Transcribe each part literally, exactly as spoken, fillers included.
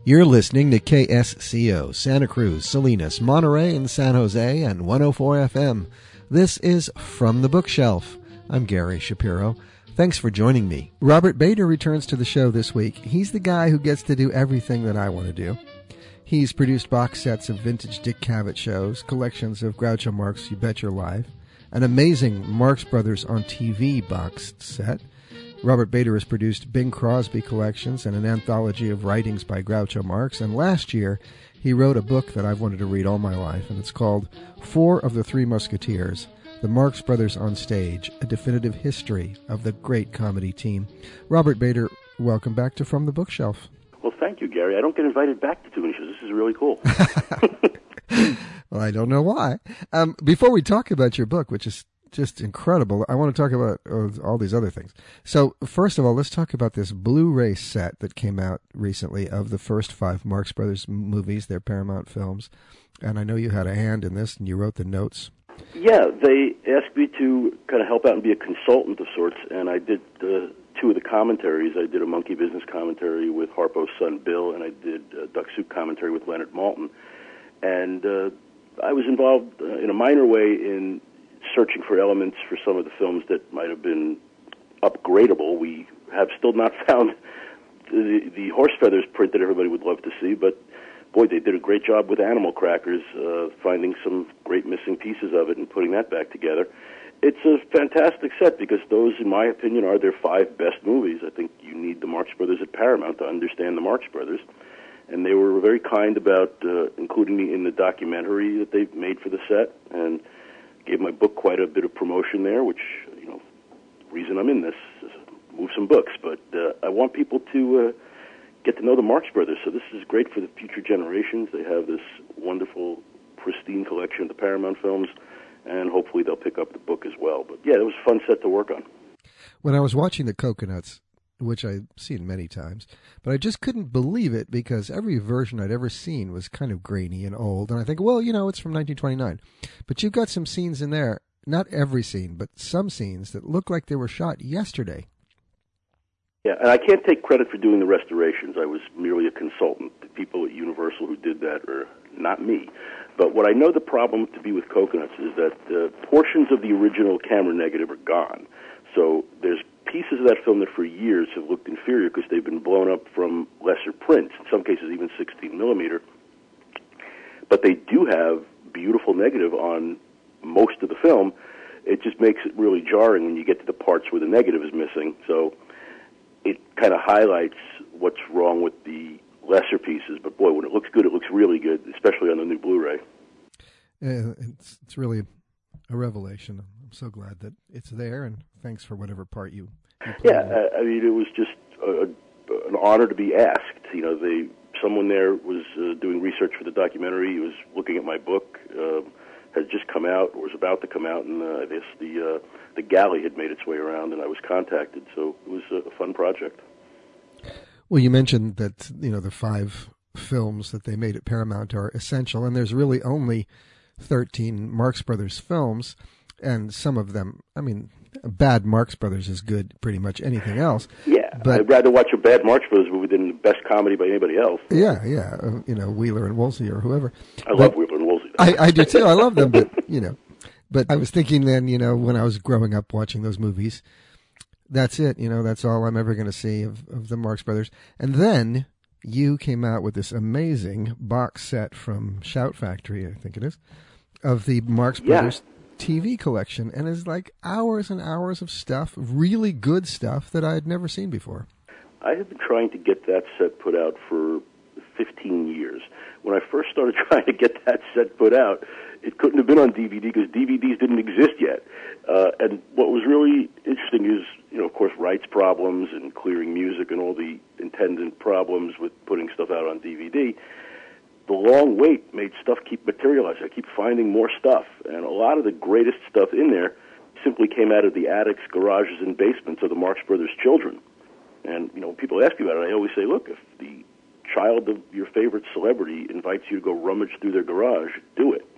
You're listening to K S C O, Santa Cruz, Salinas, Monterey, and San Jose, and one oh four F M. This is From the Bookshelf. I'm Gary Shapiro. Thanks for joining me. Robert Bader returns to the show this week. He's the guy who gets to do everything that I want to do. He's produced box sets of vintage Dick Cavett shows, collections of Groucho Marx You Bet Your Life, an amazing Marx Brothers on T V box set. Robert Bader has produced Bing Crosby collections and an anthology of writings by Groucho Marx, and last year he wrote a book that I've wanted to read all my life, and it's called Four of the Three Musketeers, The Marx Brothers on Stage, A Definitive History of the Great Comedy Team. Robert Bader, welcome back to From the Bookshelf. Well, thank you, Gary. I don't get invited back to too many shows. This is really cool. Well, I don't know why. Um, before we talk about your book, which is just incredible, I want to talk about uh, all these other things. So, first of all, let's talk about this Blu-ray set that came out recently of the first five Marx Brothers movies. They're Paramount films. And I know you had a hand in this, and you wrote the notes. Yeah, they asked me to kind of help out and be a consultant of sorts, and I did uh, two of the commentaries. I did a Monkey Business commentary with Harpo's son Bill, and I did a Duck Soup commentary with Leonard Maltin. And uh, I was involved uh, in a minor way in searching for elements for some of the films that might have been upgradable. We have still not found the, the Horse Feathers print that everybody would love to see, but boy, they did a great job with Animal Crackers, uh, finding some great missing pieces of it and putting that back together. It's a fantastic set because those, in my opinion, are their five best movies. I think you need the Marx Brothers at Paramount to understand the Marx Brothers. And they were very kind about uh, including me in the documentary that they made for the set, and gave my book quite a bit of promotion there, which, you know, reason I'm in this is move some books. But uh, I want people to uh, get to know the Marx Brothers, so this is great for the future generations. They have this wonderful, pristine collection of the Paramount films, and hopefully they'll pick up the book as well. But yeah, it was a fun set to work on. When I was watching The Coconuts, which I've seen many times, but I just couldn't believe it because every version I'd ever seen was kind of grainy and old, and I think, well, you know, it's from nineteen twenty-nine. But you've got some scenes in there, not every scene, but some scenes that look like they were shot yesterday. Yeah, and I can't take credit for doing the restorations. I was merely a consultant. The people at Universal who did that are not me. But what I know the problem to be with Coconuts is that uh, portions of the original camera negative are gone. So there's pieces of that film that for years have looked inferior because they've been blown up from lesser prints, in some cases even sixteen millimeter. But they do have beautiful negative on most of the film. It just makes it really jarring when you get to the parts where the negative is missing. So it kind of highlights what's wrong with the lesser pieces. But boy, when it looks good, it looks really good, especially on the new Blu-ray. Yeah, it's, it's really a revelation. I'm so glad that it's there, and thanks for whatever part you, you played. Yeah, uh, I mean, it was just a, a, an honor to be asked. You know, they someone there was uh, doing research for the documentary. He was looking at my book, uh, had just come out, or was about to come out, and uh, I guess the uh, the galley had made its way around, and I was contacted. So it was a, a fun project. Well, you mentioned that, you know, the five films that they made at Paramount are essential, and there's really only thirteen Marx Brothers films. And some of them, I mean, bad Marx Brothers is good pretty much anything else. Yeah, but, I'd rather watch a bad Marx Brothers movie than the best comedy by anybody else. Yeah, yeah, uh, you know, Wheeler and Woolsey or whoever. I but, love Wheeler and Woolsey. I, I do too, I love them, but, you know. But I was thinking then, you know, when I was growing up watching those movies, that's it, you know, that's all I'm ever going to see of, of the Marx Brothers. And then you came out with this amazing box set from Shout Factory, I think it is, of the Marx Brothers yeah. T V collection, and it's like hours and hours of stuff, really good stuff that I had never seen before. I have been trying to get that set put out for fifteen years. When I first started trying to get that set put out, it couldn't have been on D V D because D V Ds didn't exist yet. Uh, and what was really interesting is, you know, of course, rights problems and clearing music and all the attendant problems with putting stuff out on D V D. The long wait made stuff keep materializing. I keep finding more stuff, and a lot of the greatest stuff in there simply came out of the attics, garages, and basements of the Marx Brothers' children. And, you know, when people ask me about it, I always say, look, if the child of your favorite celebrity invites you to go rummage through their garage, do it.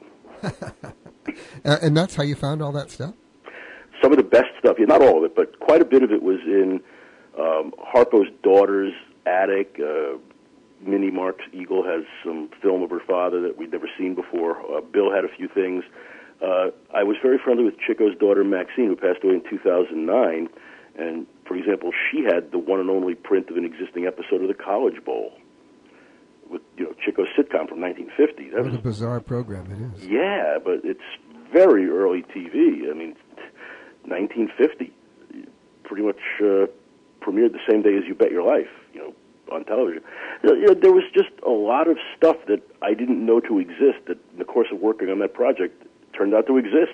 And that's how you found all that stuff? Some of the best stuff, yeah, not all of it, but quite a bit of it was in um, Harpo's daughter's attic, uh, Minnie Marks Eagle has some film of her father that we'd never seen before. Uh, Bill had a few things. Uh, I was very friendly with Chico's daughter, Maxine, who passed away in two thousand nine. And, for example, she had the one and only print of an existing episode of the College Bowl with, you know, Chico's sitcom from nineteen fifty. That what was a bizarre program it is. Yeah, but it's very early T V. I mean, nineteen fifty, pretty much uh, premiered the same day as You Bet Your Life, you know, on television. You know, there was just a lot of stuff that I didn't know to exist that, in the course of working on that project, turned out to exist.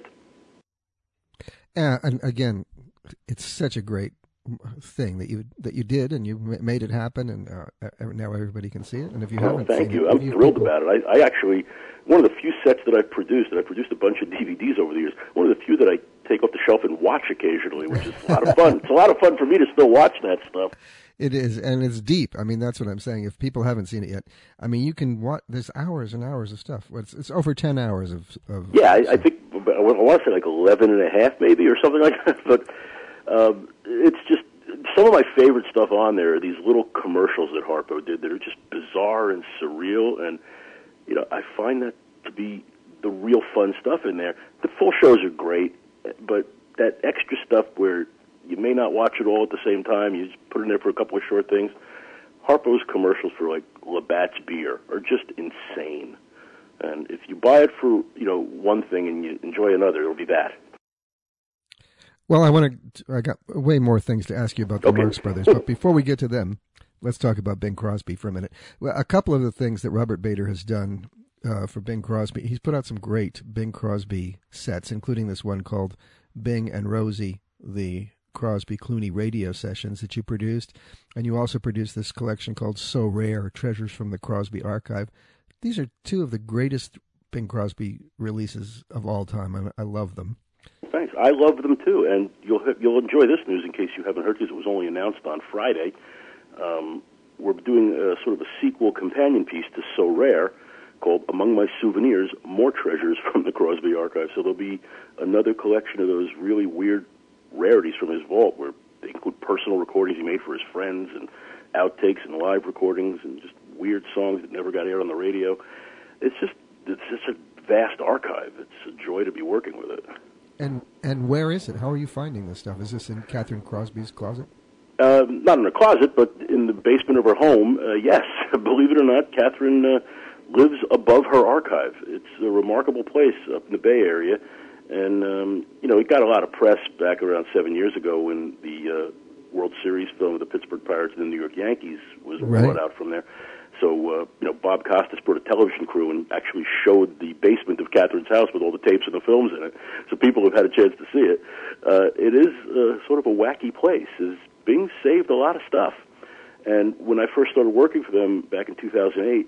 Uh, and again, it's such a great thing that you that you did, and you made it happen, and uh, now everybody can see it. And if you oh, haven't thank seen you. it, I'm you thrilled people... about it. I, I actually, one of the few sets that I've produced, and I've produced a bunch of D V Ds over the years, one of the few that I take off the shelf and watch occasionally, which is a lot of fun. It's a lot of fun for me to still watch that stuff. It is, and it's deep. I mean, that's what I'm saying. If people haven't seen it yet, I mean, you can watch. There's hours and hours of stuff. It's, it's over ten hours of. of yeah, I, I think I want to say like eleven and a half, maybe, or something like that. But um, it's just some of my favorite stuff on there are these little commercials that Harpo did that are just bizarre and surreal, and you know, I find that to be the real fun stuff in there. The full shows are great, but that extra stuff where you may not watch it all at the same time, you just put it in there for a couple of short things. Harpo's commercials for, like, Labatt's beer are just insane. And if you buy it for, you know, one thing and you enjoy another, it'll be that. Well, I want to, I got way more things to ask you about the okay. Marx Brothers, but before we get to them, let's talk about Bing Crosby for a minute. Well, a couple of the things that Robert Bader has done uh, for Bing Crosby, he's put out some great Bing Crosby sets, including this one called Bing and Rosie, the Crosby Clooney radio sessions that you produced, and you also produced this collection called So Rare, Treasures from the Crosby Archive. These are two of the greatest Bing Crosby releases of all time, and I love them. Thanks. I love them too, and you'll you'll enjoy this news in case you haven't heard, because it was only announced on Friday. Um, we're doing a sort of a sequel companion piece to So Rare called Among My Souvenirs, More Treasures from the Crosby Archive. So there'll be another collection of those really weird rarities from his vault, where they include personal recordings he made for his friends and outtakes and live recordings and just weird songs that never got aired on the radio. It's just it's just a vast archive. It's a joy to be working with it. And and where is it? How are you finding this stuff? Is this in Catherine Crosby's closet? Uh, not in her closet, but in the basement of her home. Uh, yes, believe it or not, Catherine uh, lives above her archive. It's a remarkable place up in the Bay Area. And, um, you know, it got a lot of press back around seven years ago when the uh, World Series film of the Pittsburgh Pirates and the New York Yankees was right. brought out from there. So, uh, you know, Bob Costas brought a television crew and actually showed the basement of Catherine's house with all the tapes and the films in it. So people have had a chance to see it. Uh, it is uh, sort of a wacky place. Is Bing saved a lot of stuff. And when I first started working for them back in two thousand eight,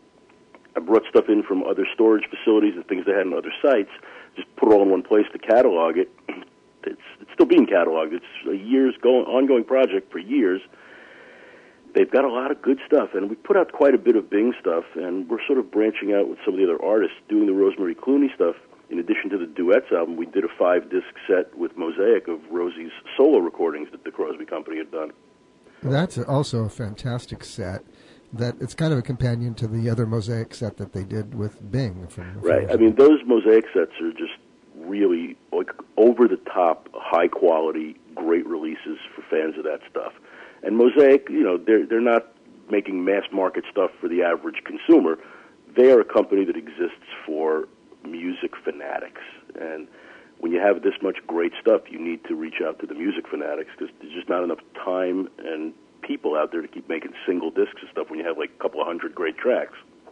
I brought stuff in from other storage facilities and things they had on other sites, just put it all in one place to catalog it. It's, it's still being cataloged. It's a year's going, ongoing project for years. They've got a lot of good stuff, and we put out quite a bit of Bing stuff, and we're sort of branching out with some of the other artists, doing the Rosemary Clooney stuff. In addition to the Duets album, we did a five-disc set with Mosaic of Rosie's solo recordings that the Crosby Company had done. That's also a fantastic set. That it's kind of a companion to the other Mosaic set that they did with Bing. From, right. I mean, those Mosaic sets are just really like over-the-top, high-quality, great releases for fans of that stuff. And Mosaic, you know, they're they're not making mass-market stuff for the average consumer. They are a company that exists for music fanatics. And when you have this much great stuff, you need to reach out to the music fanatics, because there's just not enough time and people out there to keep making single discs and stuff when you have like a couple of hundred great tracks.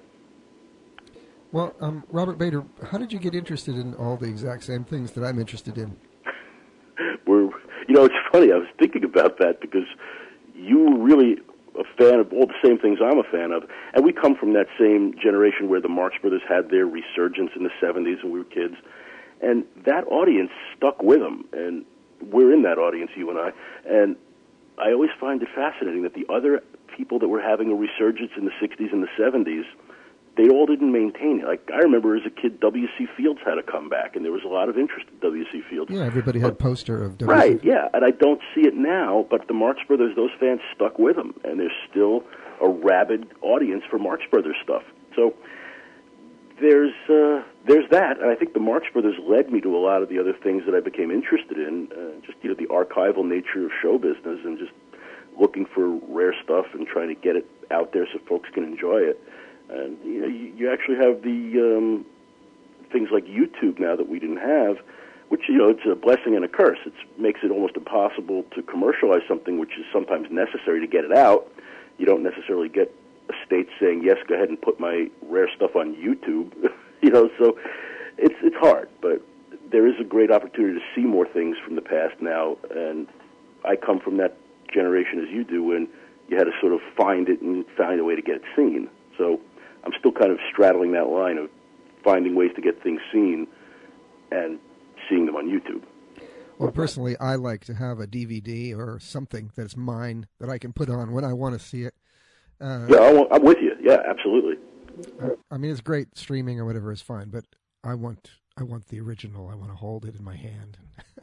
Well, um, Robert Bader, how did you get interested in all the exact same things that I'm interested in? We're, you know, it's funny. I was thinking about that because you were really a fan of all the same things I'm a fan of, and we come from that same generation where the Marx Brothers had their resurgence in the seventies when we were kids, and that audience stuck with them, and we're in that audience, you and I, and I always find it fascinating that the other people that were having a resurgence in the sixties and the seventies, they all didn't maintain it. Like, I remember as a kid, W C. Fields had a comeback, and there was a lot of interest in W C. Fields. Yeah, everybody had a poster of W C. Right, yeah, and I don't see it now, but the Marx Brothers, those fans stuck with them, and there's still a rabid audience for Marx Brothers stuff. So there's uh, there's that, and I think the Marx Brothers led me to a lot of the other things that I became interested in. Uh, just you know, the archival nature of show business, and just looking for rare stuff and trying to get it out there so folks can enjoy it. And you know, you, you actually have the um, things like YouTube now that we didn't have, which, you know, it's a blessing and a curse. It makes it almost impossible to commercialize something which is sometimes necessary to get it out. You don't necessarily get a state saying, yes, go ahead and put my rare stuff on YouTube. you know, so it's it's hard, but there is a great opportunity to see more things from the past now, and I come from that generation as you do, when you had to sort of find it and find a way to get it seen. So I'm still kind of straddling that line of finding ways to get things seen and seeing them on YouTube. Well, personally, I like to have a D V D or something that's mine that I can put on when I want to see it. Uh, yeah, I want, I'm with you. Yeah, absolutely. I mean, it's great streaming or whatever is fine, but I want I want the original. I want to hold it in my hand.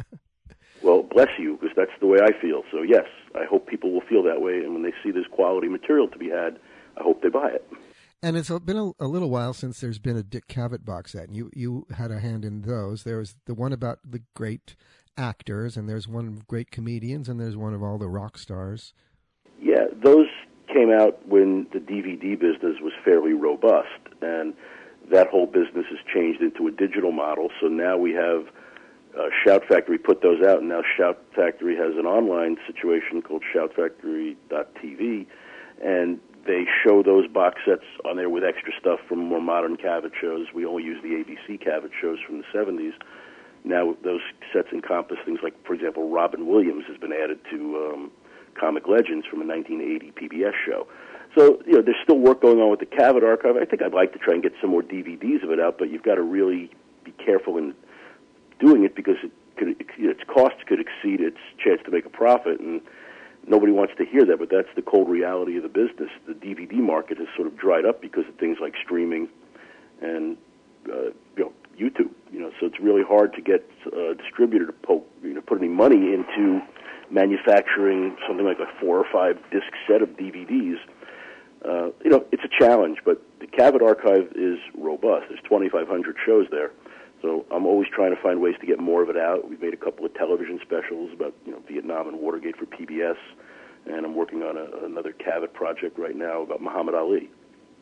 Well, bless you, because that's the way I feel. So, yes, I hope people will feel that way, and when they see this quality material to be had, I hope they buy it. And it's been a, a little while since there's been a Dick Cavett box set, and you, you had a hand in those. There was the one about the great actors, and there's one of great comedians, and there's one of all the rock stars. Yeah, those came out when the D V D business was fairly robust, and that whole business has changed into a digital model. So now we have uh, Shout Factory put those out, and now Shout Factory has an online situation called shout factory dot t v, and they show those box sets on there with extra stuff from more modern Cavett shows. We only use the A B C Cavett shows from the seventies. Now those sets encompass things like, for example, Robin Williams has been added to um, Comic Legends from a nineteen eighty P B S show. So, you know, there's still work going on with the Cavett archive. I think I'd like to try and get some more D V Ds of it out, but you've got to really be careful in doing it, because it could, its costs could exceed its chance to make a profit, and nobody wants to hear that, but that's the cold reality of the business. The D V D market has sort of dried up because of things like streaming and uh, you know, YouTube. You know, so it's really hard to get a distributor to poke, you know, put any money into manufacturing something like a four or five disc set of D V Ds. Uh, you know, it's a challenge, but the Cavett archive is robust. There's twenty-five hundred shows there. So I'm always trying to find ways to get more of it out. We've made a couple of television specials about, you know, Vietnam and Watergate for P B S, and I'm working on a, another Cavett project right now about Muhammad Ali.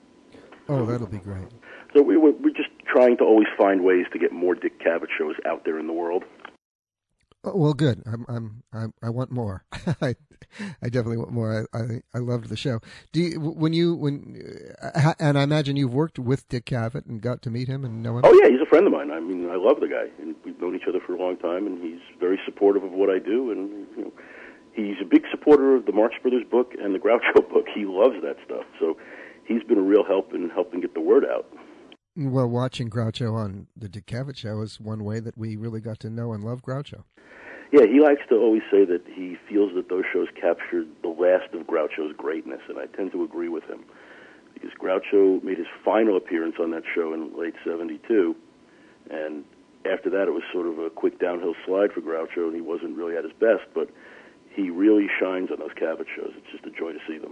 Oh, that'll be great. So we, we're just trying to always find ways to get more Dick Cavett shows out there in the world. Oh, well, good. I'm, I'm, I'm, I want more. I, I definitely want more. I, I, I loved the show. Do you, when you, when, uh, and I imagine you've worked with Dick Cavett and got to meet him and know him? Oh, yeah, he's a friend of mine. I mean, I love the guy, and we've known each other for a long time, and he's very supportive of what I do, and, you know, he's a big supporter of the Marx Brothers book and the Groucho book. He loves that stuff. So he's been a real help in helping get the word out. Well, watching Groucho on the Dick Cavett show is one way that we really got to know and love Groucho. Yeah, he likes to always say that he feels that those shows captured the last of Groucho's greatness, and I tend to agree with him, because Groucho made his final appearance on that show in late seventy-two, and after that it was sort of a quick downhill slide for Groucho, and he wasn't really at his best, but he really shines on those Cavett shows. It's just a joy to see them.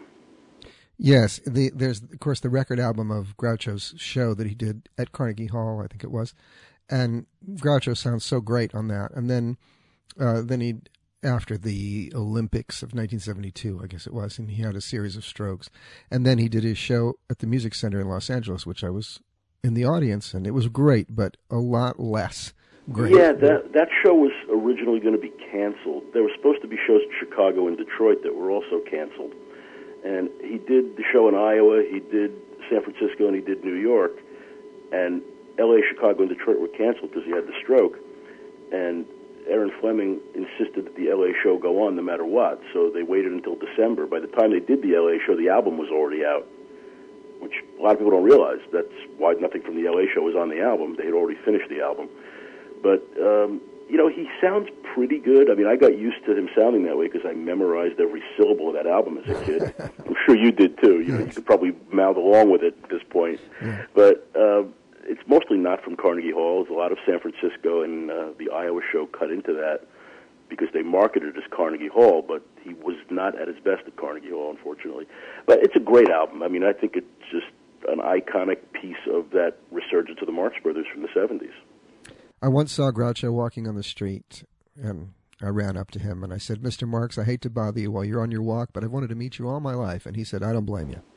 Yes, the, there's, of course, the record album of Groucho's show that he did at Carnegie Hall, I think it was, and Groucho sounds so great on that. And then uh, then he, after the Olympics of nineteen seventy-two, I guess it was, and he had a series of strokes. And then he did his show at the Music Center in Los Angeles, which I was in the audience, and it was great, but a lot less great. Yeah, that, that show was originally going to be canceled. There were supposed to be shows in Chicago and Detroit that were also canceled. And he did the show in Iowa, he did San Francisco, and he did New York. And L A, Chicago, and Detroit were canceled because he had the stroke. And Aaron Fleming insisted that the L A show go on no matter what. So they waited until December. By the time they did the L A show, the album was already out, which a lot of people don't realize. That's why nothing from the L A show was on the album. They had already finished the album. But, um, you know, he sounds pretty good. I mean, I got used to him sounding that way because I memorized every syllable of that album as a kid. I'm sure you did, too. You know, you could probably mouth along with it at this point. Yeah. But uh, it's mostly not from Carnegie Hall. There's a lot of San Francisco, and uh, the Iowa show cut into that. because they marketed it as Carnegie Hall, but he was not at his best at Carnegie Hall, unfortunately. But it's a great album. I mean, I think it's just an iconic piece of that resurgence of the Marx Brothers from the seventies. I once saw Groucho walking on the street, and I ran up to him, and I said, Mister Marx, I hate to bother you while you're on your walk, but I've wanted to meet you all my life. And he said, I don't blame you.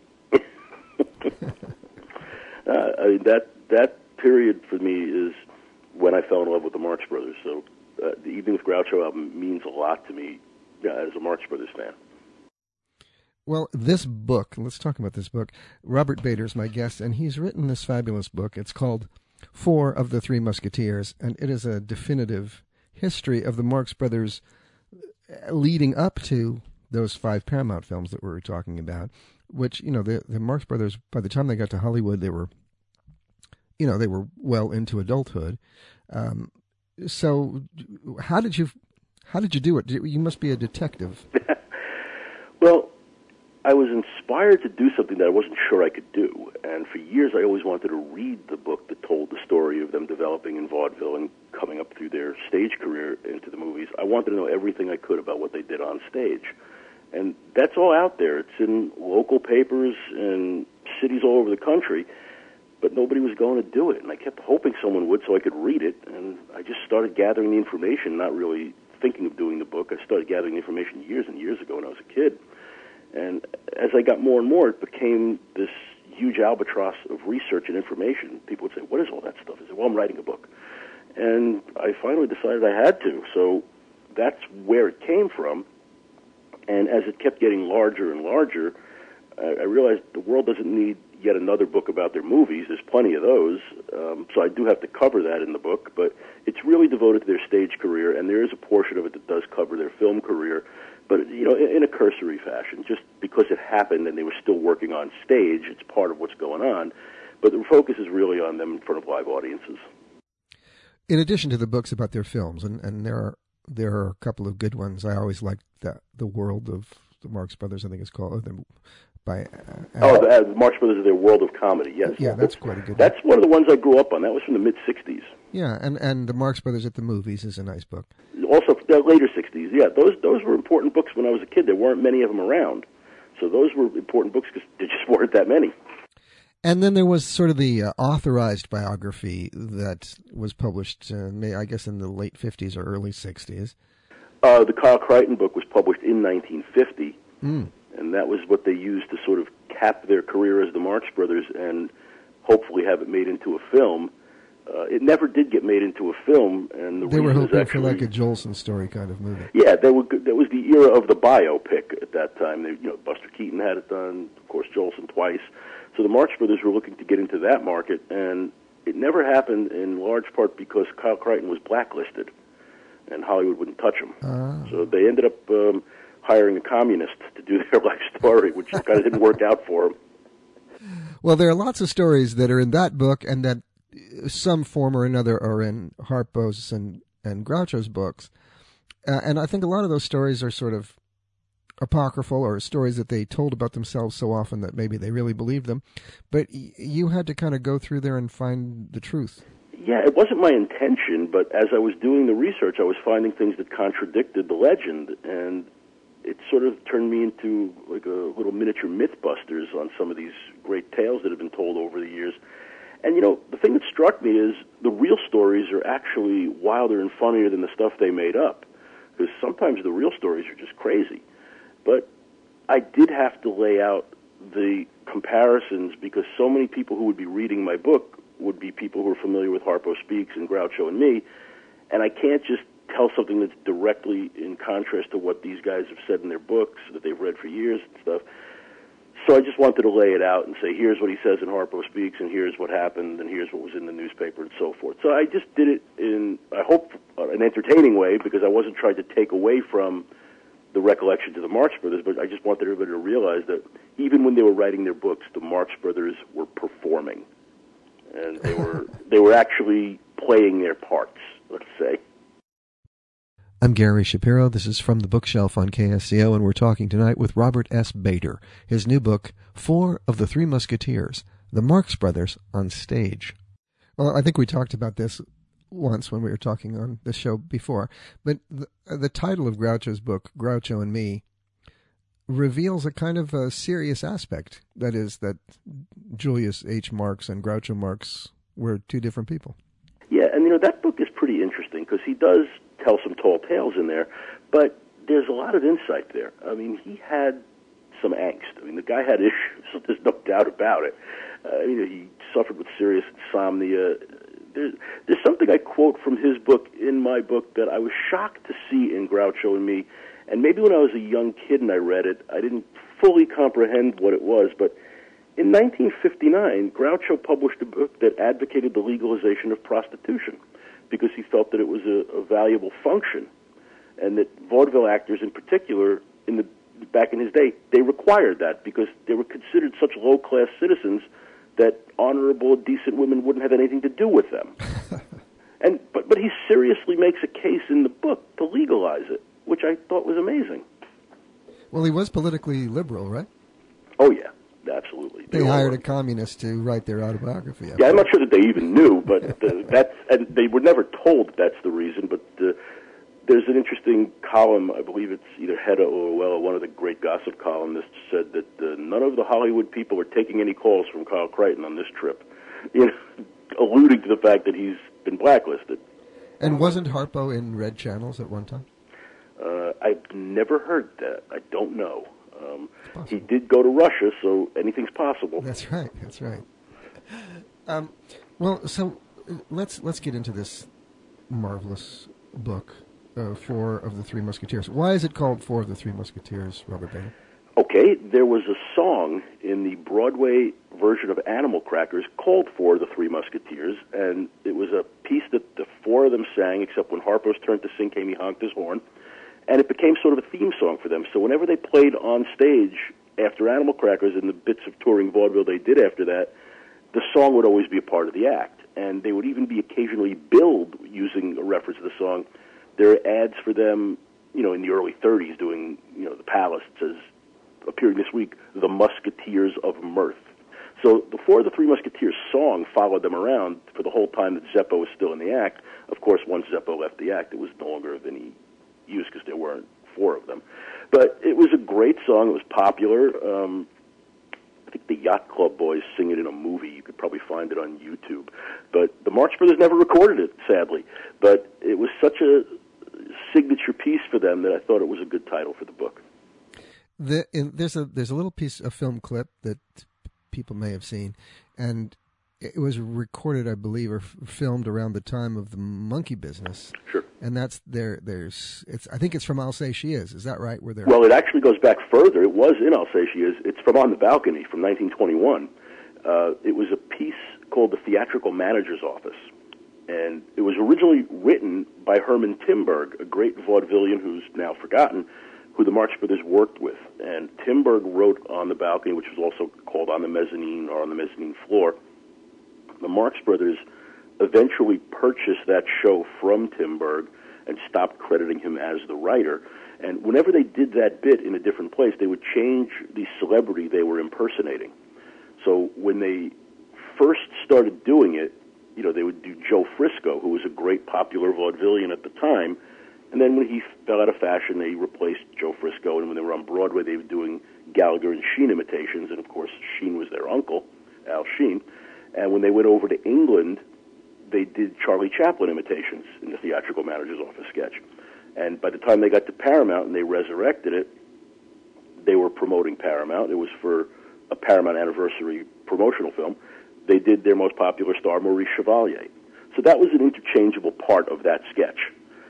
uh, I mean, that, that period for me is when I fell in love with the Marx Brothers. So uh, the Evening with Groucho album means a lot to me uh, as a Marx Brothers fan. Well, this book, let's talk about this book. Robert Bader is my guest, and he's written this fabulous book. It's called Four of the Three Musketeers, and it is a definitive history of the Marx Brothers leading up to those five Paramount films that we were talking about, which, you know, the, the Marx Brothers, by the time they got to Hollywood, they were, you know, they were well into adulthood. Um, so how did you, how did you do it? You must be a detective. Well, I was inspired to do something that I wasn't sure I could do. And for years, I always wanted to read the book that told the story of them developing in vaudeville and coming up through their stage career into the movies. I wanted to know everything I could about what they did on stage. And that's all out there. It's in local papers and cities all over the country, but nobody was going to do it. And I kept hoping someone would so I could read it. And I just started gathering the information, not really thinking of doing the book. I started gathering the information years and years ago when I was a kid. And as I got more and more, it became this huge albatross of research and information. People would say, what is all that stuff? I said, well, I'm writing a book. And I finally decided I had to. So that's where it came from. And as it kept getting larger and larger, I realized the world doesn't need yet another book about their movies. There's plenty of those. Um, so I do have to cover that in the book. But it's really devoted to their stage career, and there is a portion of it that does cover their film career. But, you know, in a cursory fashion, just because it happened and they were still working on stage, it's part of what's going on. But the focus is really on them in front of live audiences. In addition to the books about their films, and, and there are there are a couple of good ones. I always liked the, the World of the Marx Brothers, I think it's called, them by... Uh, oh, the, uh, the Marx Brothers are their World of Comedy, yes. Yeah, that's quite a good That's one. one of the ones I grew up on. That was from the mid-sixties. Yeah, and, and the Marx Brothers at the Movies is a nice book. Also, the later sixties, yeah. Those those were important books when I was a kid. There weren't many of them around. So those were important books because there just weren't that many. And then there was sort of the uh, authorized biography that was published, uh, may, I guess, in the late fifties or early sixties. Uh, the Carl Crichton book was published in nineteen fifty, mm. and that was what they used to sort of cap their career as the Marx Brothers and hopefully have it made into a film. Uh, it never did get made into a film, and the they were hoping actually, for like a Jolson story kind of movie. Yeah, they were. That was the era of the biopic at that time. They, you know, Buster Keaton had it done, of course, Jolson twice. So the Marx Brothers were looking to get into that market, and it never happened in large part because Kyle Crichton was blacklisted, and Hollywood wouldn't touch him. Ah. So they ended up um, hiring a communist to do their life story, which kind of didn't work out for them. Well, there are lots of stories that are in that book, and that some form or another are in Harpo's and, and Groucho's books. Uh, and I think a lot of those stories are sort of apocryphal, or stories that they told about themselves so often that maybe they really believed them. But y- you had to kind of go through there and find the truth. Yeah, it wasn't my intention, but as I was doing the research, I was finding things that contradicted the legend, and it sort of turned me into like a little miniature Mythbusters on some of these great tales that have been told over the years. And, you know, the thing that struck me is the real stories are actually wilder and funnier than the stuff they made up, because sometimes the real stories are just crazy. But I did have to lay out the comparisons because so many people who would be reading my book would be people who are familiar with Harpo Speaks and Groucho and me, and I can't just tell something that's directly in contrast to what these guys have said in their books that they've read for years and stuff. So I just wanted to lay it out and say, here's what he says in Harpo Speaks, and here's what happened, and here's what was in the newspaper, and so forth. So I just did it in, I hope, an entertaining way, because I wasn't trying to take away from the recollection to the Marx Brothers, but I just wanted everybody to realize that even when they were writing their books, the Marx Brothers were performing. And they were they were actually playing their parts, let's say. I'm Gary Shapiro. This is From the Bookshelf on K S C O, and we're talking tonight with Robert S. Bader. His new book, Four of the Three Musketeers, The Marx Brothers on Stage. Well, I think we talked about this once when we were talking on the show before. But the, the title of Groucho's book, Groucho and Me, reveals a kind of a serious aspect. That is that Julius H. Marx and Groucho Marx were two different people. Yeah, and you know, that book is pretty interesting because he does tell some tall tales in there, but there's a lot of insight there. I mean, he had some angst. I mean, the guy had issues, so there's no doubt about it. Uh, you know, he suffered with serious insomnia. There's, there's something I quote from his book in my book that I was shocked to see in Groucho and Me, and maybe when I was a young kid and I read it, I didn't fully comprehend what it was, but in nineteen fifty-nine, Groucho published a book that advocated the legalization of prostitution because he felt that it was a, a valuable function, and that vaudeville actors in particular, in the back in his day, they required that because they were considered such low-class citizens that honorable, decent women wouldn't have anything to do with them. and but, but he seriously makes a case in the book to legalize it, which I thought was amazing. Well, he was politically liberal, right? Oh, yeah. Absolutely. They, they hired a communist to write their autobiography. Yeah, I'm not sure that they even knew, but uh, that's, and they were never told that that's the reason, but uh, there's an interesting column, I believe it's either Hedda or Orwell, one of the great gossip columnists, said that uh, none of the Hollywood people are taking any calls from Carl Crichton on this trip, you know, alluding to the fact that he's been blacklisted. And wasn't Harpo in Red Channels at one time? Uh, I've never heard that. I don't know. Um, he did go to Russia, so anything's possible. That's right. That's right. Um, well, so let's let's get into this marvelous book, uh, Four of the Three Musketeers. Why is it called Four of the Three Musketeers, Robert Bailey? Okay, there was a song in the Broadway version of Animal Crackers called Four of the Three Musketeers, and it was a piece that the four of them sang, except when Harpo's turn to sing came, he honked his horn. And it became sort of a theme song for them. So whenever they played on stage after Animal Crackers and the bits of touring vaudeville they did after that, the song would always be a part of the act. And they would even be occasionally billed using a reference to the song. There are ads for them, you know, in the early thirties doing, you know, the Palace. It says, appearing this week, The Musketeers of Mirth. So the Four of the Three Musketeers song followed them around for the whole time that Zeppo was still in the act. Of course, once Zeppo left the act, it was no longer of any use because there weren't four of them. But it was a great song. It was popular. Um, I think the Yacht Club Boys sing it in a movie. You could probably find it on YouTube. But the Marx Brothers never recorded it, sadly. But it was such a signature piece for them that I thought it was a good title for the book. The, in, there's a there's a little piece of film clip that people may have seen, and it was recorded, I believe, or f- filmed around the time of the monkey business. Sure. And that's there. There's. It's. I think it's from Alsace. Is that right? Where they're. Well, it actually goes back further. It was in Alsace. It's from On the Balcony from nineteen twenty-one. Uh, it was a piece called The Theatrical Manager's Office, and it was originally written by Herman Timberg, a great vaudevillian who's now forgotten, who the Marx Brothers worked with. And Timberg wrote On the Balcony, which was also called On the Mezzanine or On the Mezzanine Floor. The Marx Brothers eventually purchased that show from Timberg and stopped crediting him as the writer. And whenever they did that bit in a different place, they would change the celebrity they were impersonating. So when they first started doing it, you know, they would do Joe Frisco, who was a great popular vaudevillian at the time. And then when he fell out of fashion, they replaced Joe Frisco. And when they were on Broadway, they were doing Gallagher and Sheen imitations. And, of course, Sheen was their uncle, Al Sheen. And when they went over to England, they did Charlie Chaplin imitations in the Theatrical Manager's Office sketch. And by the time they got to Paramount and they resurrected it, they were promoting Paramount. It was for a Paramount anniversary promotional film. They did their most popular star, Maurice Chevalier. So that was an interchangeable part of that sketch.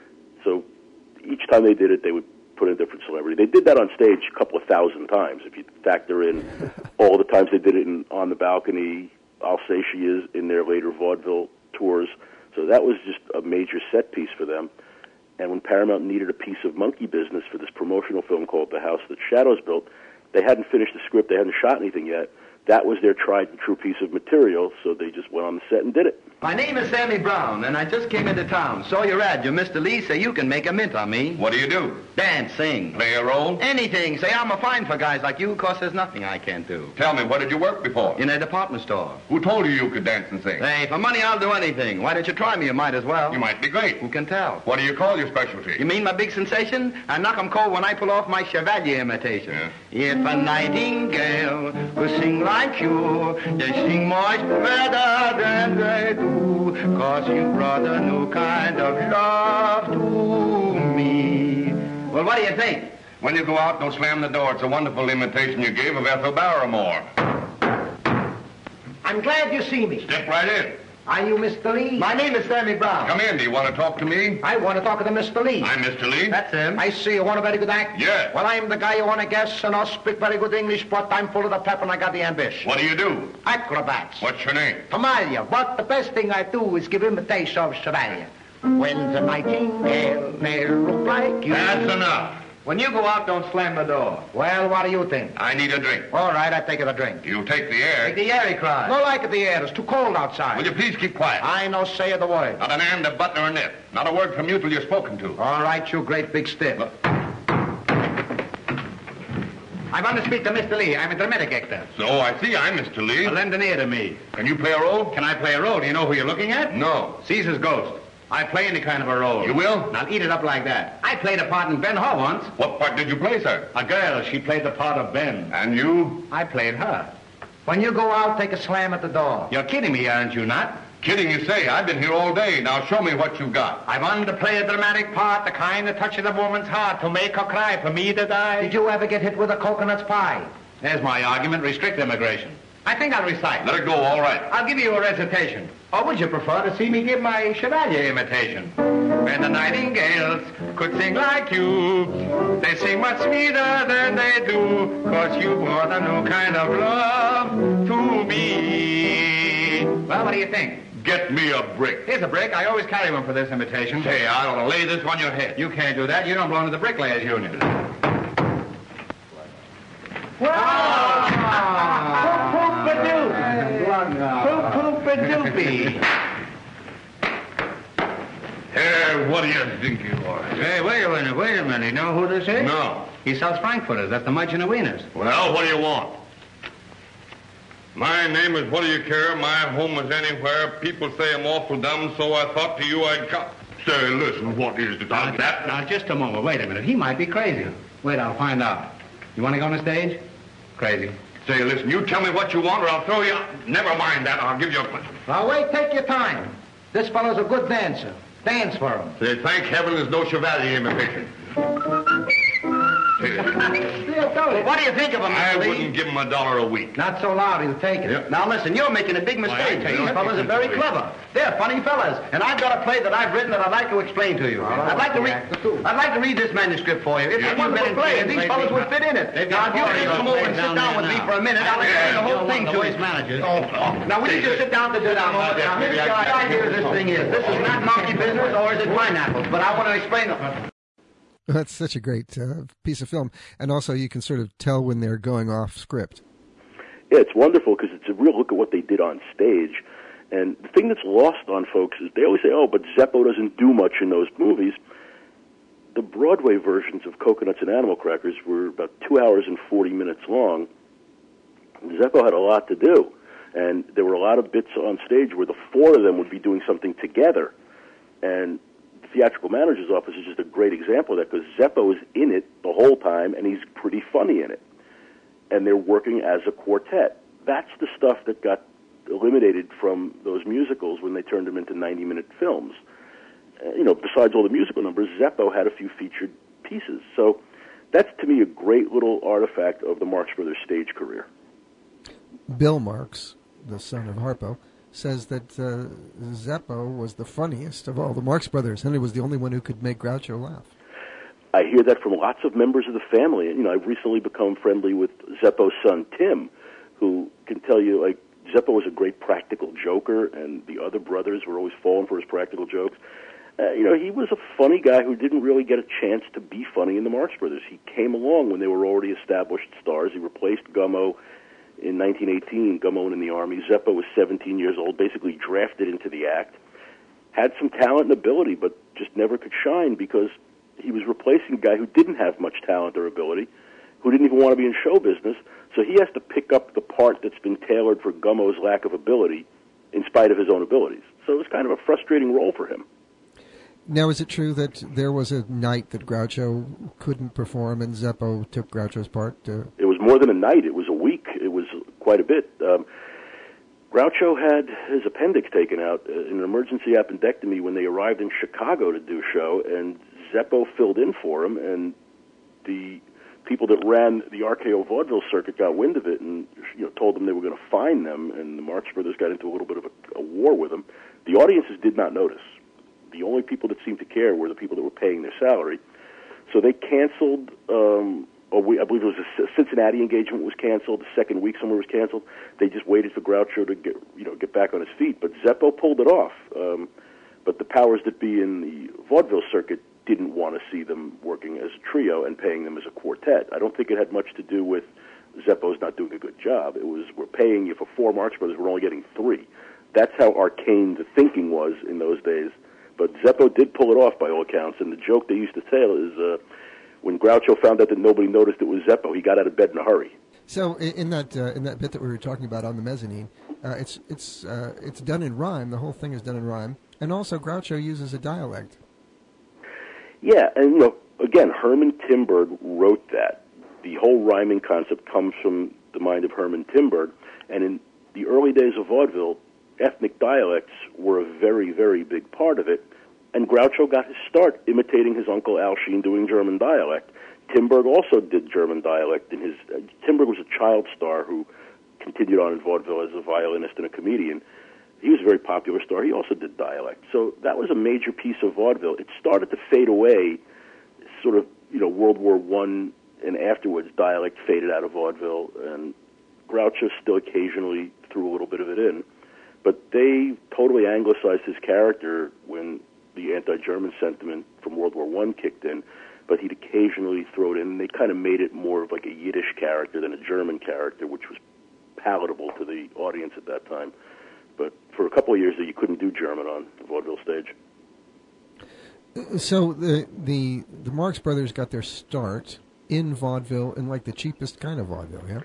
So each time they did it, they would put in a different celebrity. They did that on stage a couple of thousand times. If you factor in all the times they did it in On the Balcony, Alsace is in their later vaudeville tours. So that was just a major set piece for them. And when Paramount needed a piece of monkey business for this promotional film called The House That Shadows Built, they hadn't finished the script, they hadn't shot anything yet. that was their tried and true piece of material, so they just went on the set and did it. My name is Sammy Brown, and I just came into town. Saw your ad. You're Mister Lee, say you can make a mint on me. What do you do? Dance, sing. Play a role? Anything. Say I'm a fine for guys like you, because there's nothing I can't do. Tell me, where did you work before? In a department store. Who told you you could dance and sing? Hey, for money I'll do anything. Why don't you try me? You might as well. You might be great. Who can tell? What do you call your specialty? You mean my big sensation? I knock 'em cold when I pull off my Chevalier imitation. Yeah. If a nightingale will sing like you, they sing much better than they do, 'cause you brought a new kind of love to me. Well, what do you think? When you go out, don't slam the door. It's a wonderful imitation you gave of Ethel Barrymore. I'm glad you see me. Step right in. Are you Mister Lee? My name is Sammy Brown. Come in. Do you want to talk to me? I want to talk to Mister Lee. I'm Mister Lee. That's him. I see you want a very good act. Yes. Well, I'm the guy you want to guess, and I'll speak very good English, but I'm full of the pep and I got the ambition. What do you do? Acrobats. What's your name? Tamalia. But the best thing I do is give imitation of Chevalier. When the nightingale may look like you. That's enough. When you go out, don't slam the door. Well, what do you think? I need a drink. All right, I take it a drink. You take the air. Take the air, he cried. No like it, the air. It's too cold outside. Will you please keep quiet? I no say the word. Not an and, a but, nor a nip. Not a word from you till you're spoken to. All right, you great big stiff. I want to speak to Mister Lee. I'm a dramatic actor. So I see I'm Mister Lee. Well, lend an ear to me. Can you play a role? Can I play a role? Do you know who you're looking at? No. Caesar's ghost. I play any kind of a role. You will? Now eat it up like that. I played a part in Ben-Hur once. What part did you play, sir? A girl, she played the part of Ben. And you? I played her. When you go out, take a slam at the door. You're kidding me, aren't you not? Kidding, you say. I've been here all day. Now show me what you've got. I wanted to play a dramatic part, the kind that touches a woman's heart, to make her cry, for me to die. Did you ever get hit with a coconut pie? There's my argument. Restrict immigration. I think I'll recite. Let it go, all right. I'll give you a recitation. Or would you prefer to see me give my Chevalier imitation? When the nightingales could sing like you, they sing much sweeter than they do, 'cause you brought a new kind of love to me. Well, what do you think? Get me a brick. Here's a brick. I always carry one for this imitation. Say, I ought to lay this on your head. You can't do that. You don't belong to the Bricklayers Union. Poop-poop-a-doop. Hey, what do you think you are? Hey, wait a minute, wait a minute. You know who this is? No. He sells Frankfurters. That's the Munchen of Wieners. Well, what do you want? My name is What Do You Care? My home is anywhere. People say I'm awful dumb, so I thought to you I'd come. Say, listen, what is the Now, time? that, now, just a moment. Wait a minute. He might be crazy. Wait, I'll find out. You want to go on the stage? Crazy. Say, listen, you tell me what you want or I'll throw you out. Never mind that. I'll give you a punch. Now, wait, take your time. This fellow's a good dancer. Dance for him. Say, thank heaven there's no Chevalier imitation. Well, what do you think of him, I Mister Lee? wouldn't give him a dollar a week. Not so loud, he'll take it. Yep. Now, listen, you're making a big mistake. Why, I tell you, These fellas are very clever. They're funny fellas. And I've got a play that I've written that I'd like to explain to you. right, I'd like to read actor, too. I'd like to read this manuscript for you. It's Yeah. a wonderful play, and these fellas would fit in it. Now, if you'll just come over and sit down with me for a minute, I'll explain the whole thing to you. Oh, oh. Now, will you just sit down to do that moment? Now, here's the idea of this thing is, this is not monkey business, or is it pineapples? But I want to explain it. That's such a great uh, piece of film. And also you can sort of tell when they're going off script. Yeah, it's wonderful because it's a real look at what they did on stage. And the thing that's lost on folks is they always say, oh, but Zeppo doesn't do much in those movies. The Broadway versions of Coconuts and Animal Crackers were about two hours and forty minutes long. Zeppo had a lot to do. And there were a lot of bits on stage where the four of them would be doing something together. And the theatrical manager's office is just a great example of that because Zeppo is in it the whole time, and he's pretty funny in it. And they're working as a quartet. That's the stuff that got eliminated from those musicals when they turned them into ninety-minute films. Uh, you know, besides all the musical numbers, Zeppo had a few featured pieces. So that's, to me, a great little artifact of the Marx Brothers stage career. Bill Marx, the son of Harpo, says that uh, Zeppo was the funniest of all the Marx Brothers, and he was the only one who could make Groucho laugh. I hear that from lots of members of the family. You know, I've recently become friendly with Zeppo's son, Tim, who can tell you, like, Zeppo was a great practical joker, and the other brothers were always falling for his practical jokes. Uh, you know, he was a funny guy who didn't really get a chance to be funny in the Marx Brothers. He came along when they were already established stars. He replaced Gummo. in nineteen eighteen, Gummo in the Army. Zeppo was seventeen years old, basically drafted into the act. Had some talent and ability, but just never could shine because he was replacing a guy who didn't have much talent or ability, who didn't even want to be in show business. So he has to pick up the part that's been tailored for Gummo's lack of ability in spite of his own abilities. So it was kind of a frustrating role for him. Now, is it true that there was a night that Groucho couldn't perform and Zeppo took Groucho's part? To... It was more than a night. It was a week. It was quite a bit. Um, Groucho had his appendix taken out in an emergency appendectomy when they arrived in Chicago to do a show, and Zeppo filled in for him, and the people that ran the R K O vaudeville circuit got wind of it and you know told them they were going to fine them, and the Marx Brothers got into a little bit of a, a war with them. The audiences did not notice. The only people that seemed to care were the people that were paying their salary. So they canceled, um, or we, I believe it was a Cincinnati engagement was canceled. The second week somewhere was canceled. They just waited for Groucho to get, you know, get back on his feet. But Zeppo pulled it off. Um, but the powers that be in the vaudeville circuit didn't want to see them working as a trio and paying them as a quartet. I don't think it had much to do with Zeppo's not doing a good job. It was, we're paying you for four Marx Brothers, we're only getting three. That's how arcane the thinking was in those days. But Zeppo did pull it off by all accounts, and the joke they used to tell is uh, when Groucho found out that nobody noticed it was Zeppo, he got out of bed in a hurry. So in that uh, in that bit that we were talking about on the mezzanine, uh, it's it's uh, it's done in rhyme. The whole thing is done in rhyme, and also Groucho uses a dialect. Yeah, and you know, again, Herman Timberg wrote that. The whole rhyming concept comes from the mind of Herman Timberg, and in the early days of vaudeville, ethnic dialects were a very, very big part of it, and Groucho got his start imitating his uncle Al Sheen doing German dialect. Timberg also did German dialect. In his uh, Timberg was a child star who continued on in vaudeville as a violinist and a comedian. He was a very popular star. He also did dialect. So that was a major piece of vaudeville. It started to fade away, sort of, you know, World War One and afterwards, dialect faded out of vaudeville, and Groucho still occasionally threw a little bit of it in. But they totally anglicized his character when the anti-German sentiment from World War One kicked in, but he'd occasionally throw it in, and they kind of made it more of like a Yiddish character than a German character, which was palatable to the audience at that time. But for a couple of years, you couldn't do German on the vaudeville stage. So the the the Marx Brothers got their start in vaudeville, in like the cheapest kind of vaudeville, yeah?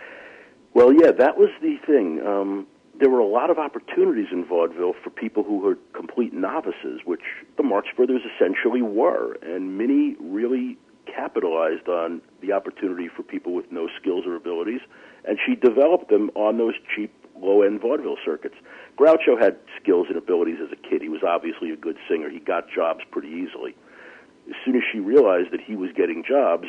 Well, yeah, that was the thing. Um, there were a lot of opportunities in vaudeville for people who were complete novices, which the Marx Brothers essentially were, and Minnie really capitalized on the opportunity for people with no skills or abilities, and she developed them on those cheap, low-end vaudeville circuits. Groucho had skills and abilities as a kid. He was obviously a good singer. He got jobs pretty easily. As soon as she realized that he was getting jobs,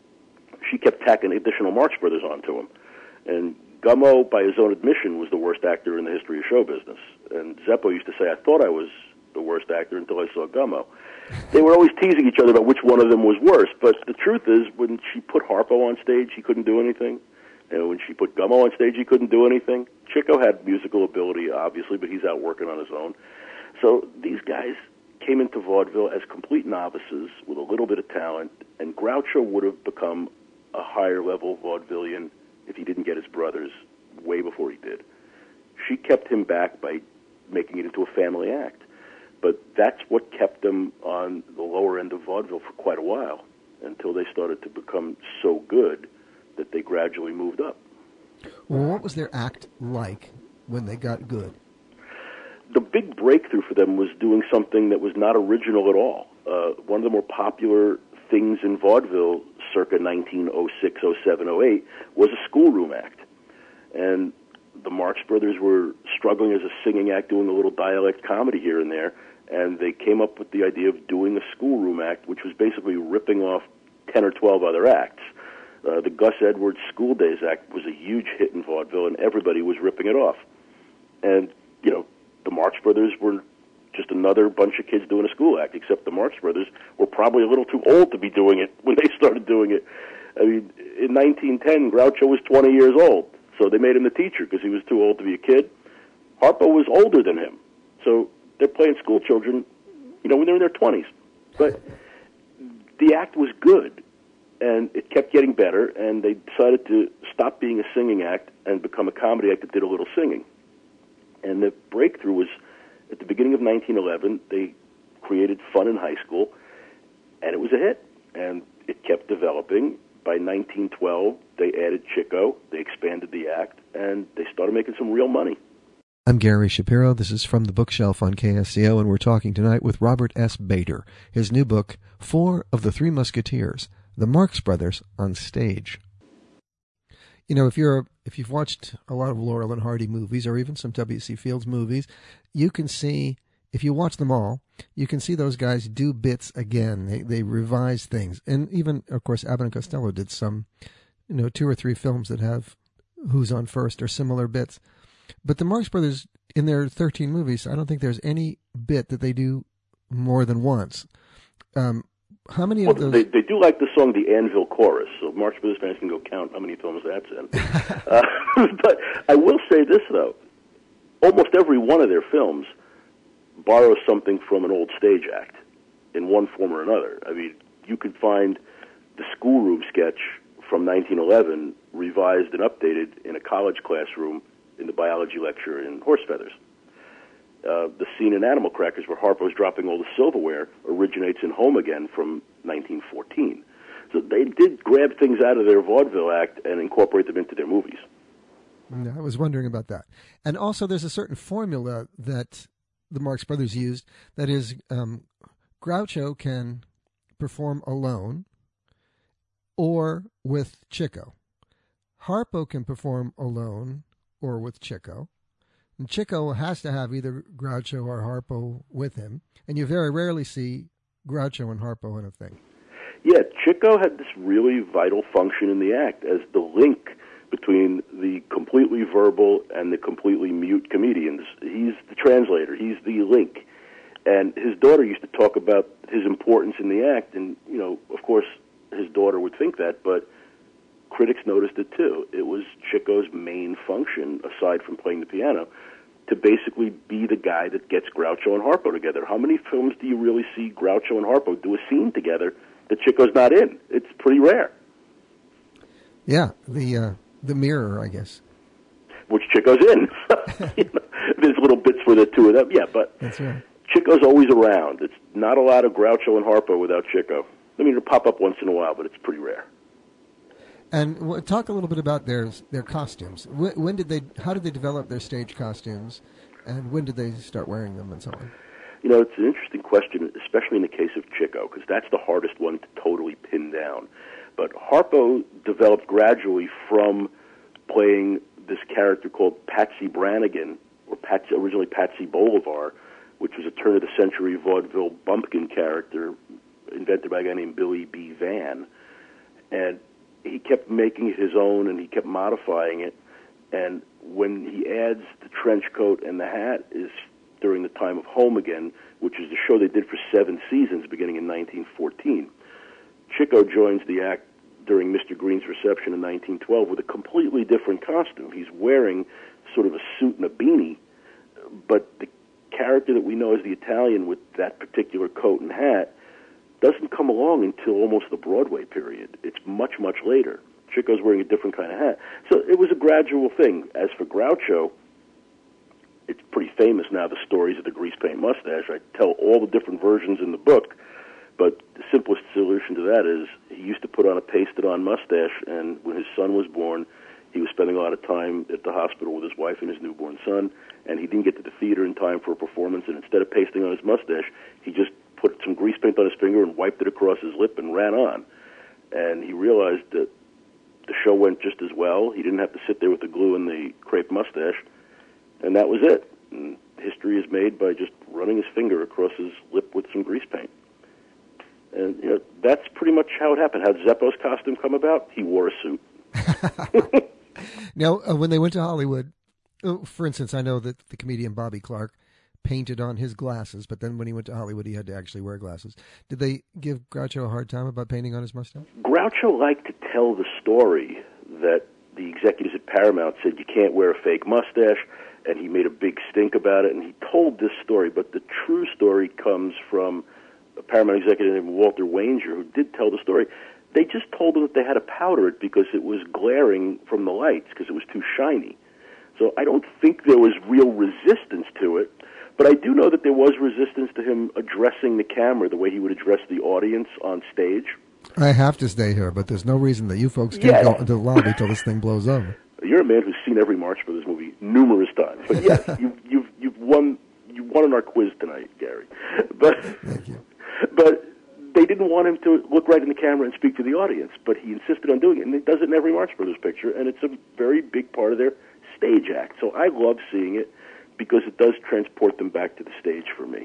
she kept tacking additional Marx Brothers onto him. And Gummo, by his own admission, was the worst actor in the history of show business. And Zeppo used to say, I thought I was the worst actor until I saw Gummo. They were always teasing each other about which one of them was worse, but the truth is, when she put Harpo on stage, he couldn't do anything. And when she put Gummo on stage, he couldn't do anything. Chico had musical ability, obviously, but he's out working on his own. So these guys came into vaudeville as complete novices with a little bit of talent, and Groucho would have become a higher-level vaudevillian if he didn't get his brothers way before he did. She kept him back by making it into a family act. But that's what kept them on the lower end of vaudeville for quite a while, until they started to become so good that they gradually moved up. Well, what was their act like when they got good? The big breakthrough for them was doing something that was not original at all. Uh, one of the more popular things in vaudeville circa nineteen oh six, oh seven, oh eight was a schoolroom act. And the Marx Brothers were struggling as a singing act, doing a little dialect comedy here and there, and they came up with the idea of doing a schoolroom act, which was basically ripping off ten or twelve other acts. Uh, the Gus Edwards School Days act was a huge hit in vaudeville, and everybody was ripping it off. And, you know, the Marx Brothers were just another bunch of kids doing a school act, except the Marx Brothers were probably a little too old to be doing it when they started doing it. I mean, in nineteen ten, Groucho was twenty years old, so they made him the teacher because he was too old to be a kid. Harpo was older than him, so they're playing school children, you know, when they're in their twenties. But the act was good. and it kept getting better, and they decided to stop being a singing act and become a comedy act that did a little singing. And the breakthrough was at the beginning of nineteen eleven, they created Fun in High School, and it was a hit, and it kept developing. By nineteen twelve, they added Chico, they expanded the act, and they started making some real money. I'm Gary Shapiro. This is From the Bookshelf on K S C O, and we're talking tonight with Robert S. Bader. His new book, Four of the Three Musketeers, The Marx Brothers on Stage. You know, if you're if you've watched a lot of Laurel and Hardy movies, or even some W C. Fields movies, you can see, if you watch them all, you can see those guys do bits again. They they revise things, and even, of course, Abbott and Costello did some, you know, two or three films that have Who's on First or similar bits. But the Marx Brothers, in their thirteen movies, I don't think there's any bit that they do more than once. Um, how many well, of those? They, they do like the song The Anvil Chorus, so Marx Brothers fans can go count how many films that's in. uh, but I will say this, though. Almost every one of their films borrows something from an old stage act in one form or another. I mean, you could find the schoolroom sketch from nineteen eleven revised and updated in a college classroom in the biology lecture in Horse Feathers. Uh, the scene in Animal Crackers where Harpo's dropping all the silverware originates in Home Again from nineteen fourteen. So they did grab things out of their vaudeville act and incorporate them into their movies. I was wondering about that. And also there's a certain formula that the Marx Brothers used, that is, um, Groucho can perform alone or with Chico. Harpo can perform alone or with Chico. And Chico has to have either Groucho or Harpo with him. And you very rarely see Groucho and Harpo in a thing. Yeah, Chico had this really vital function in the act as the link between the completely verbal and the completely mute comedians. He's the translator. He's the link. And his daughter used to talk about his importance in the act. And, you know, of course, his daughter would think that, but critics noticed it too. It was Chico's main function, aside from playing the piano, to basically be the guy that gets Groucho and Harpo together. How many films do you really see Groucho and Harpo do a scene together that Chico's not in? It's pretty rare. Yeah, the uh, the Mirror, I guess. Which Chico's in. You know, there's little bits for the two of them, yeah, but that's right. Chico's always around. It's not a lot of Groucho and Harpo without Chico. I mean, it'll pop up once in a while, but it's pretty rare. And w- talk a little bit about their their costumes. When, when did they? How did they develop their stage costumes, and when did they start wearing them, and so on? You know, it's an interesting question, especially in the case of Chico, because that's the hardest one to totally pin down. But Harpo developed gradually from playing this character called Patsy Brannigan, or Patsy, originally Patsy Bolivar, which was a turn-of-the-century vaudeville bumpkin character invented by a guy named Billy B. Van. And he kept making it his own, and he kept modifying it. And when he adds the trench coat and the hat is during the time of Home Again, which is the show they did for seven seasons beginning in nineteen fourteen. Chico joins the act during Mister Green's reception in nineteen twelve with a completely different costume. He's wearing sort of a suit and a beanie, but the character that we know as the Italian with that particular coat and hat doesn't come along until almost the Broadway period. It's much, much later. Chico's wearing a different kind of hat. So it was a gradual thing. As for Groucho, it's pretty famous now, the stories of the grease paint mustache. I tell all the different versions in the book, but the simplest solution to that is he used to put on a pasted-on mustache, and when his son was born, he was spending a lot of time at the hospital with his wife and his newborn son, and he didn't get to the theater in time for a performance, and instead of pasting on his mustache, he just put some grease paint on his finger and wiped it across his lip and ran on. And he realized that the show went just as well. He didn't have to sit there with the glue and the crepe mustache, and that was it. And history is made by just running his finger across his lip with some grease paint. And you know, that's pretty much how it happened. How did Zeppo's costume come about? He wore a suit. Now, uh, when they went to Hollywood, uh, for instance, I know that the comedian Bobby Clark painted on his glasses, but then when he went to Hollywood, he had to actually wear glasses. Did they give Groucho a hard time about painting on his mustache? Groucho liked to tell the story that the executives at Paramount said you can't wear a fake mustache, and he made a big stink about it, and he told this story, but the true story comes from a Paramount executive named Walter Wanger, who did tell the story. they just told them that they had to powder it because it was glaring from the lights because it was too shiny. So I don't think there was real resistance to it, but I do know that there was resistance to him addressing the camera the way he would address the audience on stage. I have to stay here, but there's no reason that you folks can't Yeah. go into the lobby till this thing blows over. You're a man who's seen every Marx Brothers movie numerous times. But yes, you've, you've, you've won you won in our quiz tonight, Gary. But, Thank you. But they didn't want him to look right in the camera and speak to the audience, but he insisted on doing it, and he does it in every Marx Brothers picture, and it's a very big part of their stage act. So I love seeing it because it does transport them back to the stage for me.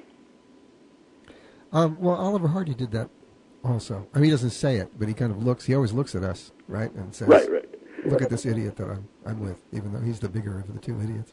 Um, well, Oliver Hardy did that also. I mean, he doesn't say it, but he kind of looks, he always looks at us, right, and says, Right, right. look at this idiot that I'm, I'm with, even though he's the bigger of the two idiots.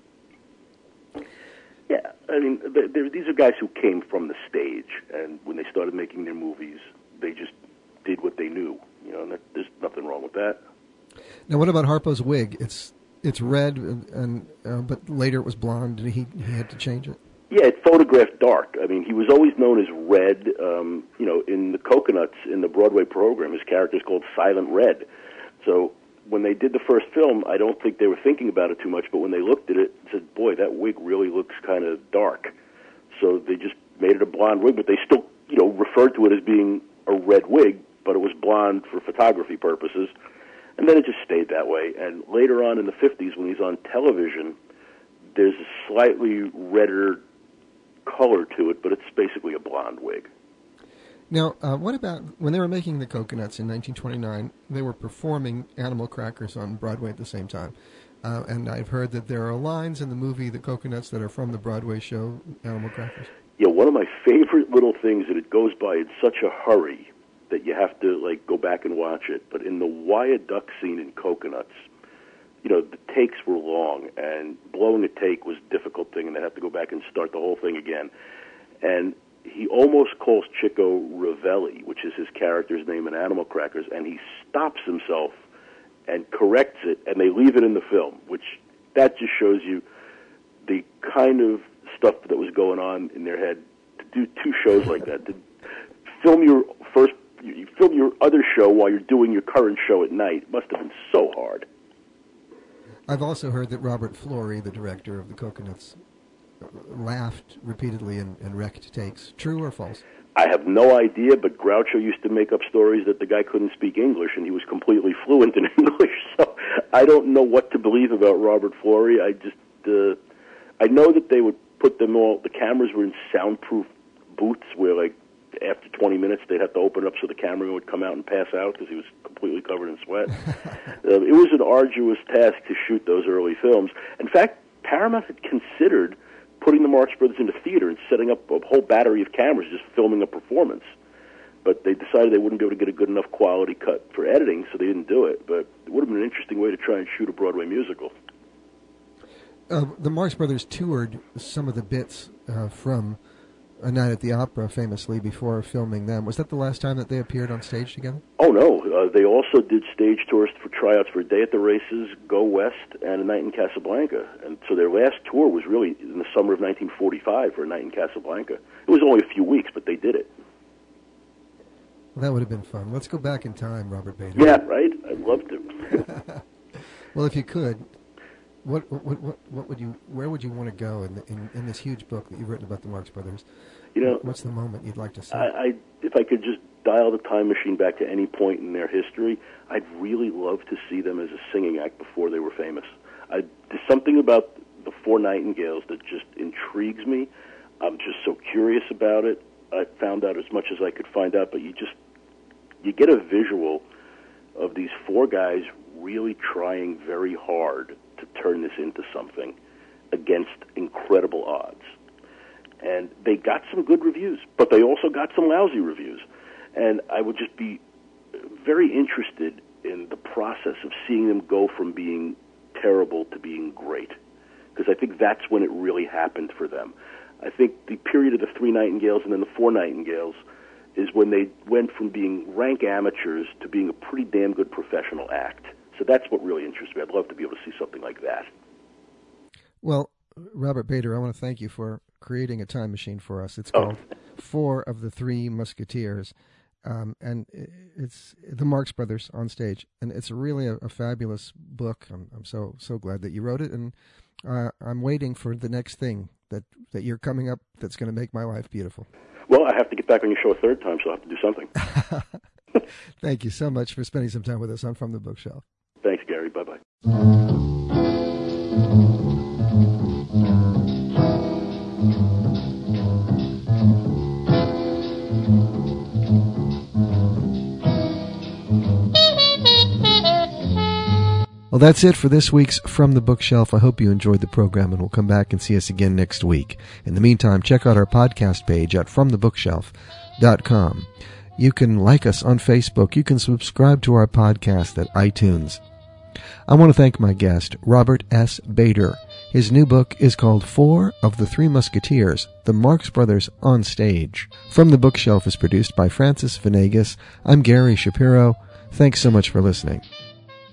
Yeah, I mean, they're, they're, these are guys who came from the stage, and when they started making their movies, they just did what they knew. You know, and that, there's nothing wrong with that. Now, what about Harpo's wig? It's it's red, and, and uh, but later it was blonde, and he he had to change it. Yeah, it photographed dark. I mean, he was always known as Red. Um, you know, in the Coconuts, in the Broadway program, his character's called Silent Red. So when they did the first film, I don't think they were thinking about it too much, but when they looked at it, they said, boy, that wig really looks kind of dark. So they just made it a blonde wig, but they still, you know, referred to it as being a red wig, but it was blonde for photography purposes. And then it just stayed that way. And later on in the fifties, when he's on television, there's a slightly redder color to it, but it's basically a blonde wig. Now, uh, what about when they were making the Coconuts in nineteen twenty-nine? They were performing Animal Crackers on Broadway at the same time, uh, and I've heard that there are lines in the movie The Coconuts that are from the Broadway show Animal Crackers. Yeah, one of my favorite little things, and it goes by in such a hurry that you have to like go back and watch it. But in the Wyatt Duck scene in Coconuts, you know, the takes were long, and blowing a take was a difficult thing, and they have to go back and start the whole thing again. And he almost calls Chico Ravelli, which is his character's name in Animal Crackers, and he stops himself and corrects it, and they leave it in the film, which that just shows you the kind of stuff that was going on in their head to do two shows like that. To film your first, you film your other show while you're doing your current show at night must have been so hard. I've also heard that Robert Florey, the director of the Coconuts, laughed repeatedly and, and wrecked takes. True or false? I have no idea, but Groucho used to make up stories that the guy couldn't speak English, and he was completely fluent in English. So I don't know what to believe about Robert Florey. I just, uh, I know that they would put them all, the cameras were in soundproof booths where, like, after twenty minutes they'd have to open up so the camera would come out and pass out because he was completely covered in sweat. uh, it was an arduous task to shoot those early films. In fact, Paramount had considered putting the Marx Brothers into theater and setting up a whole battery of cameras just filming a performance. But they decided they wouldn't be able to get a good enough quality cut for editing, so they didn't do it. But it would have been an interesting way to try and shoot a Broadway musical. Uh, the Marx Brothers toured some of the bits uh, from A Night at the Opera, famously, before filming them. Was that the last time that they appeared on stage together? Oh, no. Uh, they also did stage tours for tryouts for A Day at the Races, Go West, and A Night in Casablanca. And so their last tour was really in the summer of nineteen forty-five for A Night in Casablanca. It was only a few weeks, but they did it. Well, that would have been fun. Let's go back in time, Robert Bader. Yeah, right? I'd love to. Well, if you could, what, what what what would you? Where would you want to go in, the, in in this huge book that you've written about the Marx Brothers? You know, what's the moment you'd like to see? I, I, if I could just dial the time machine back to any point in their history, I'd really love to see them as a singing act before they were famous. I, there's something about the Four Nightingales that just intrigues me. I'm just so curious about it. I found out as much as I could find out, but you just you get a visual of these four guys really trying very hard to turn this into something against incredible odds. And they got some good reviews, but they also got some lousy reviews. And I would just be very interested in the process of seeing them go from being terrible to being great, because I think that's when it really happened for them. I think the period of the Three Nightingales and then the Four Nightingales is when they went from being rank amateurs to being a pretty damn good professional act. So that's what really interests me. I'd love to be able to see something like that. Well, Robert Bader, I want to thank you for creating a time machine for us. It's called oh. Four of the Three Musketeers. Um, and it's the Marx Brothers on Stage, and it's really a, a fabulous book. I'm, I'm so so glad that you wrote it, and uh, I'm waiting for the next thing that, that you're coming up that's going to make my life beautiful. Well, I have to get back on your show a third time, so I have to do something. Thank you so much for spending some time with us on From the Bookshelf. Thanks, Gary. Bye-bye. Well, that's it for this week's From the Bookshelf. I hope you enjoyed the program and will come back and see us again next week. In the meantime, check out our podcast page at from the bookshelf dot com. You can like us on Facebook. You can subscribe to our podcast at iTunes. I want to thank my guest, Robert S. Bader. His new book is called Four of the Three Musketeers, The Marx Brothers on Stage. From the Bookshelf is produced by Francis Venegas. I'm Gary Shapiro. Thanks so much for listening.